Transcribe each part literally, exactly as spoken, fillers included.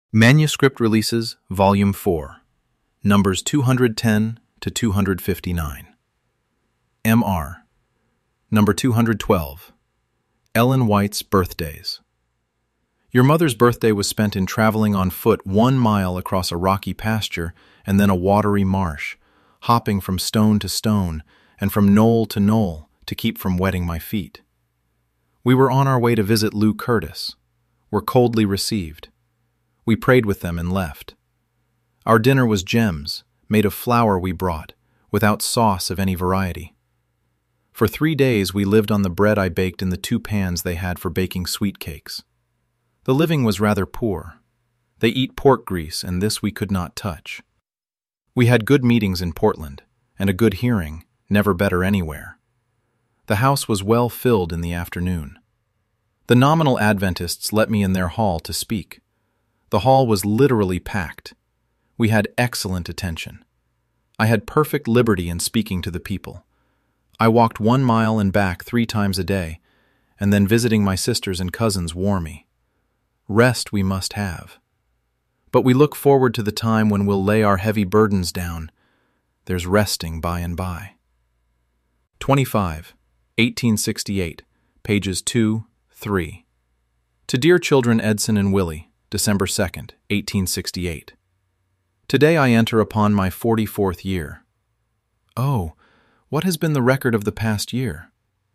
Manuscript Releases, Volume four, Numbers two hundred ten to two hundred fifty-nine. M R. Number two hundred twelve. Ellen White's Birthdays. Your mother's birthday was spent in traveling on foot one mile across a rocky pasture and then a watery marsh, hopping from stone to stone and from knoll to knoll to keep from wetting my feet. We were on our way to visit Lou Curtis, were coldly received. We prayed with them and left. Our dinner was gems, made of flour we brought, without sauce of any variety. For three days we lived on the bread I baked in the two pans they had for baking sweet cakes. The living was rather poor. They eat pork grease, and this we could not touch. We had good meetings in Portland, and a good hearing, never better anywhere. The house was well filled in the afternoon. The nominal Adventists let me in their hall to speak. The hall was literally packed. We had excellent attention. I had perfect liberty in speaking to the people. I walked one mile and back three times a day, and then visiting my sisters and cousins wore me. Rest we must have. But we look forward to the time when we'll lay our heavy burdens down. There's resting by and by. twenty-five, eighteen sixty-eight, pages two, three. To dear children Edson and Willie, December second, eighteen sixty-eight. Today I enter upon my forty-fourth year. Oh, what has been the record of the past year?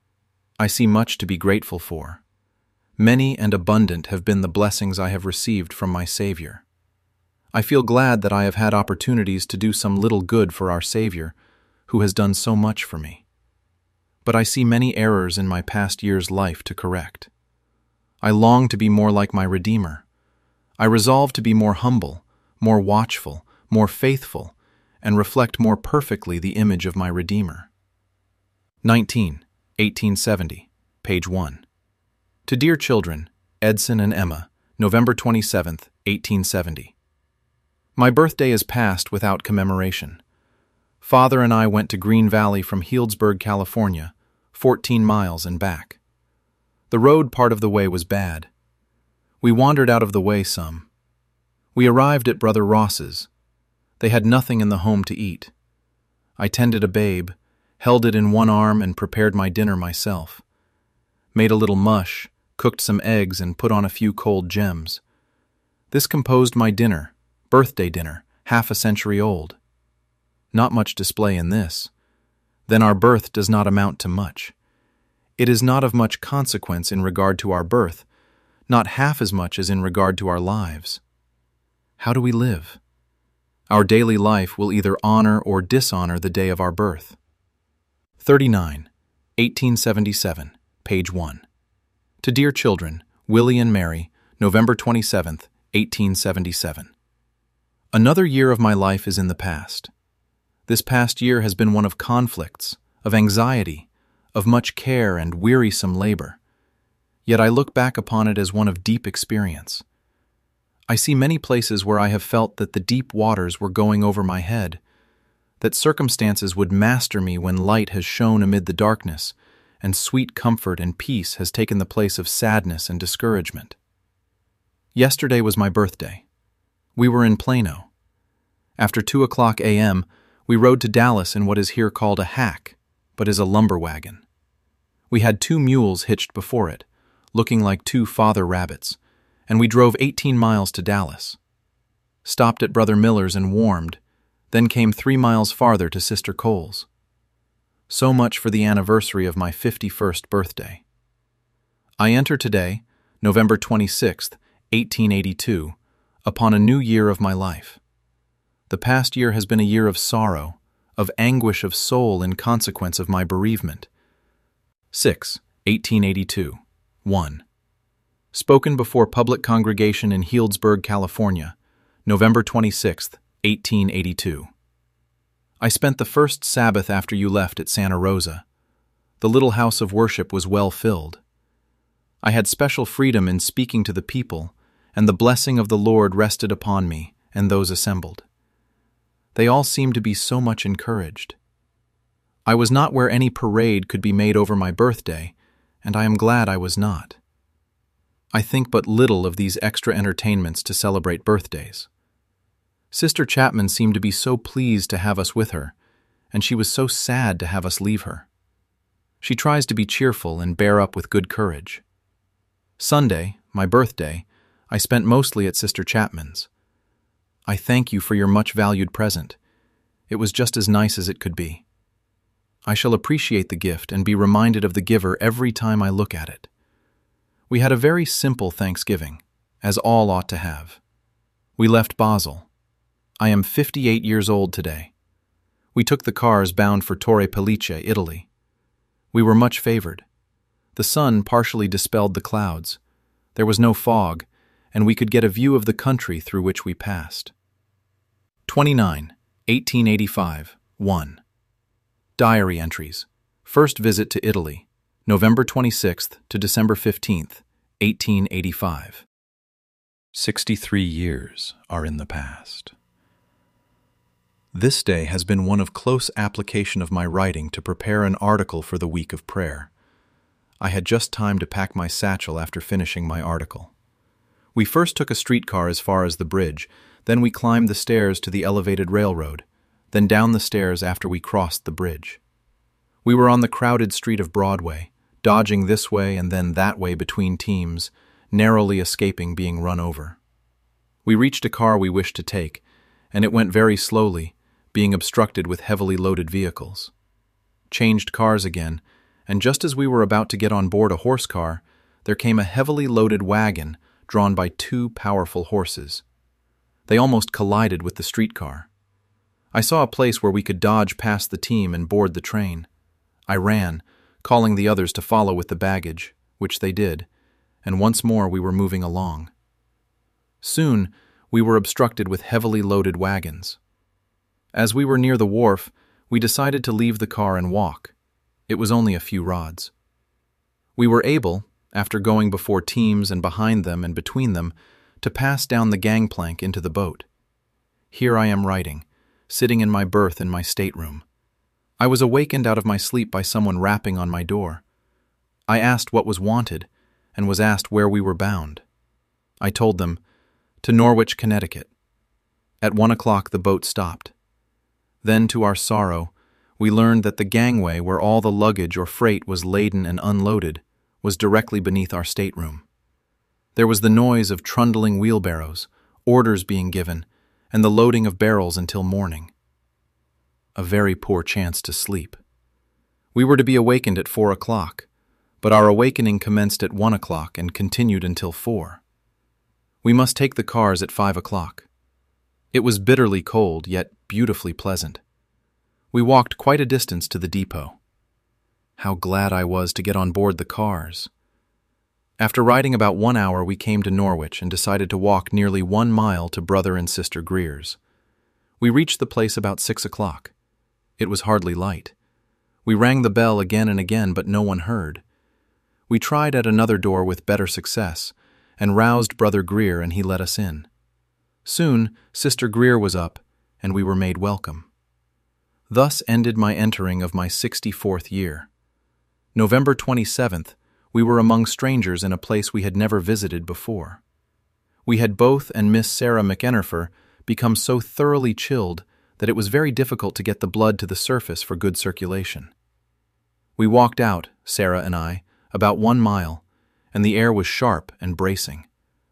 I see much to be grateful for. Many and abundant have been the blessings I have received from my Savior. I feel glad that I have had opportunities to do some little good for our Savior, who has done so much for me. But I see many errors in my past year's life to correct. I long to be more like my Redeemer. I resolve to be more humble, more watchful, more faithful, and reflect more perfectly the image of my Redeemer. nineteen, eighteen seventy, page one. To dear children, Edson and Emma, November twenty-seventh, eighteen seventy. My birthday is passed without commemoration. Father and I went to Green Valley from Healdsburg, California, fourteen miles and back. The road part of the way was bad. We wandered out of the way some. We arrived at Brother Ross's. They had nothing in the home to eat. I tended a babe, held it in one arm and prepared my dinner myself. Made a little mush, cooked some eggs and put on a few cold gems. This composed my dinner, birthday dinner, half a century old. Not much display in this. Then our birth does not amount to much. It is not of much consequence in regard to our birth, not half as much as in regard to our lives. How do we live? Our daily life will either honor or dishonor the day of our birth. thirty-nine, eighteen seventy-seven, page one. To dear children, Willie and Mary, November twenty-seventh, eighteen seventy-seven. Another year of my life is in the past. This past year has been one of conflicts, of anxiety, of much care and wearisome labor. Yet I look back upon it as one of deep experience. I see many places where I have felt that the deep waters were going over my head, that circumstances would master me when light has shone amid the darkness, and sweet comfort and peace has taken the place of sadness and discouragement. Yesterday was my birthday. We were in Plano. After two o'clock a m, we rode to Dallas in what is here called a hack, but is a lumber wagon. We had two mules hitched before it, looking like two father rabbits, and we drove eighteen miles to Dallas. Stopped at Brother Miller's and warmed, then came three miles farther to Sister Cole's. So much for the anniversary of my fifty-first birthday. I enter today, November twenty-sixth, eighteen eighty-two, upon a new year of my life. The past year has been a year of sorrow, of anguish of soul in consequence of my bereavement. six, eighteen eighty-two, one. Spoken before public congregation in Healdsburg, California, November twenty-sixth, eighteen eighty-two. I spent the first Sabbath after you left at Santa Rosa. The little house of worship was well filled. I had special freedom in speaking to the people, and the blessing of the Lord rested upon me and those assembled. They all seemed to be so much encouraged. I was not where any parade could be made over my birthday, and I am glad I was not. I think but little of these extra entertainments to celebrate birthdays. Sister Chapman seemed to be so pleased to have us with her, and she was so sad to have us leave her. She tries to be cheerful and bear up with good courage. Sunday, my birthday, I spent mostly at Sister Chapman's. I thank you for your much-valued present. It was just as nice as it could be. I shall appreciate the gift and be reminded of the giver every time I look at it. We had a very simple Thanksgiving, as all ought to have. We left Basel. I am fifty-eight years old today. We took the cars bound for Torre Pellice, Italy. We were much favored. The sun partially dispelled the clouds. There was no fog, and we could get a view of the country through which we passed. twenty-nine, eighteen eighty-five, one. Diary entries. First visit to Italy, November twenty-sixth to December fifteenth, eighteen eighty-five. Sixty-three years are in the past. This day has been one of close application of my writing to prepare an article for the week of prayer. I had just time to pack my satchel after finishing my article. We first took a streetcar as far as the bridge, then we climbed the stairs to the elevated railroad, then down the stairs after we crossed the bridge. We were on the crowded street of Broadway, dodging this way and then that way between teams, narrowly escaping being run over. We reached a car we wished to take, and it went very slowly, being obstructed with heavily loaded vehicles. Changed cars again, and just as we were about to get on board a horse car, there came a heavily loaded wagon drawn by two powerful horses. They almost collided with the streetcar. I saw a place where we could dodge past the team and board the train. I ran, calling the others to follow with the baggage, which they did, and once more we were moving along. Soon, we were obstructed with heavily loaded wagons. As we were near the wharf, we decided to leave the car and walk. It was only a few rods. We were able, after going before teams and behind them and between them, to pass down the gangplank into the boat. Here I am writing, sitting in my berth in my stateroom. I was awakened out of my sleep by someone rapping on my door. I asked what was wanted, and was asked where we were bound. I told them, to Norwich, Connecticut. At one o'clock the boat stopped. Then, to our sorrow, we learned that the gangway where all the luggage or freight was laden and unloaded was directly beneath our stateroom. There was the noise of trundling wheelbarrows, orders being given, and the loading of barrels until morning. A very poor chance to sleep. We were to be awakened at four o'clock, but our awakening commenced at one o'clock and continued until four. We must take the cars at five o'clock. It was bitterly cold, yet beautifully pleasant. We walked quite a distance to the depot. How glad I was to get on board the cars. After riding about one hour, we came to Norwich and decided to walk nearly one mile to Brother and Sister Greer's. We reached the place about six o'clock. It was hardly light. We rang the bell again and again, but no one heard. We tried at another door with better success, and roused Brother Greer, and he let us in. Soon, Sister Greer was up, and we were made welcome. Thus ended my entering of my sixty-fourth year. November twenty-seventh, we were among strangers in a place we had never visited before. We had both and Miss Sarah McEnerfer become so thoroughly chilled that it was very difficult to get the blood to the surface for good circulation. We walked out, Sarah and I, about one mile, and the air was sharp and bracing.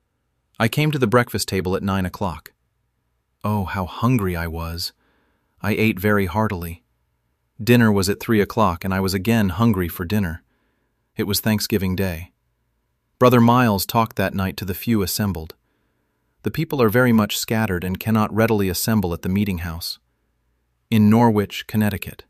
I came to the breakfast table at nine o'clock. Oh, how hungry I was! I ate very heartily. Dinner was at three o'clock, and I was again hungry for dinner. It was Thanksgiving Day. Brother Miles talked that night to the few assembled. The people are very much scattered and cannot readily assemble at the meeting house. In Norwich, Connecticut.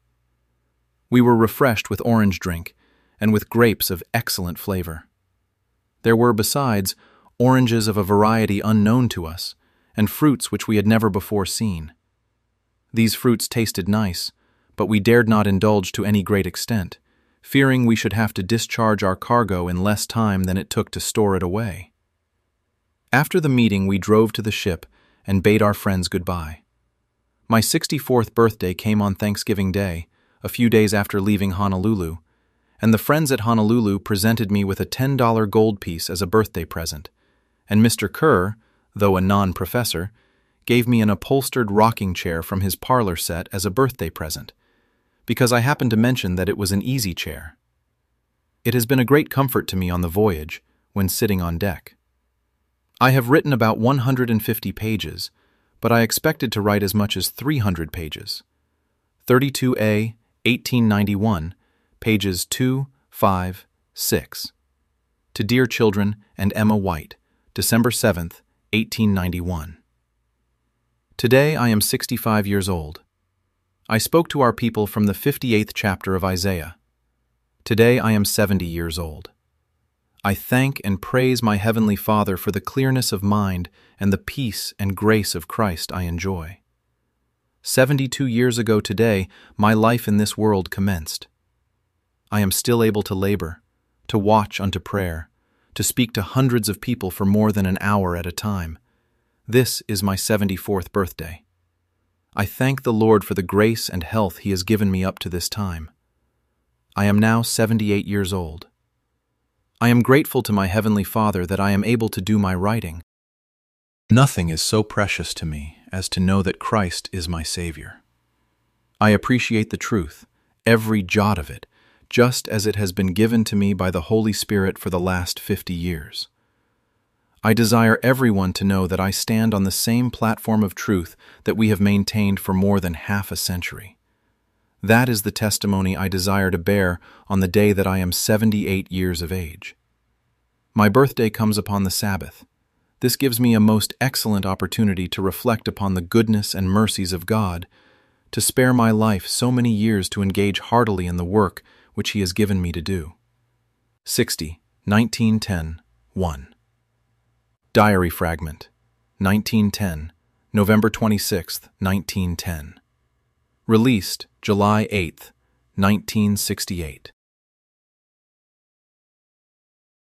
We were refreshed with orange drink, and with grapes of excellent flavor. There were, besides, oranges of a variety unknown to us, and fruits which we had never before seen. These fruits tasted nice, but we dared not indulge to any great extent, fearing we should have to discharge our cargo in less time than it took to store it away. After the meeting, we drove to the ship and bade our friends goodbye. My sixty-fourth birthday came on Thanksgiving Day, a few days after leaving Honolulu, and the friends at Honolulu presented me with a ten dollar gold piece as a birthday present, and Mister Kerr, though a non-professor, gave me an upholstered rocking chair from his parlor set as a birthday present, because I happened to mention that it was an easy chair. It has been a great comfort to me on the voyage, when sitting on deck. I have written about one hundred fifty pages, but I expected to write as much as three hundred pages. thirty-two A, eighteen ninety-one, pages two, five, six. To Dear Children and Emma White, December seventh, eighteen ninety-one. Today I am sixty-five years old. I spoke to our people from the fifty-eighth chapter of Isaiah. Today I am seventy years old. I thank and praise my Heavenly Father for the clearness of mind and the peace and grace of Christ I enjoy. Seventy-two years ago today, my life in this world commenced. I am still able to labor, to watch unto prayer, to speak to hundreds of people for more than an hour at a time. This is my seventy-fourth birthday. I thank the Lord for the grace and health He has given me up to this time. I am now seventy-eight years old. I am grateful to my Heavenly Father that I am able to do my writing. Nothing is so precious to me as to know that Christ is my Savior. I appreciate the truth, every jot of it, just as it has been given to me by the Holy Spirit for the last fifty years. I desire everyone to know that I stand on the same platform of truth that we have maintained for more than half a century. That is the testimony I desire to bear on the day that I am seventy-eight years of age. My birthday comes upon the Sabbath. This gives me a most excellent opportunity to reflect upon the goodness and mercies of God, to spare my life so many years to engage heartily in the work which He has given me to do. sixty, nineteen ten, one. Diary Fragment, nineteen ten, November twenty-sixth, nineteen ten. Released July eighth, nineteen sixty-eight.